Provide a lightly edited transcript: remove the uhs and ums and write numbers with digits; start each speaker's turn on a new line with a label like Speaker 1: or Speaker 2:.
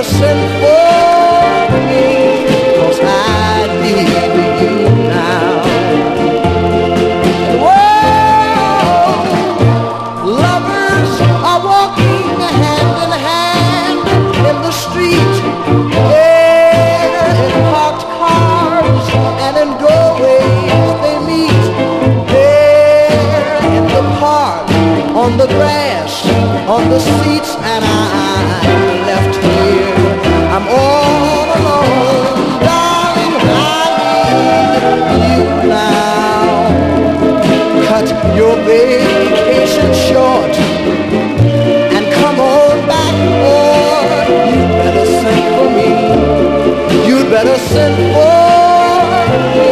Speaker 1: better send for me, 'cause I need you now. Whoa, lovers are walking hand in hand in the street, yeah, in parked cars and in doorways they meet. There in the park, on the grass, on the seats, and I'm left here. I'm all alone, darling, I need you now. Cut your vacation short and come on back, or you'd better send for me. You'd better send for me.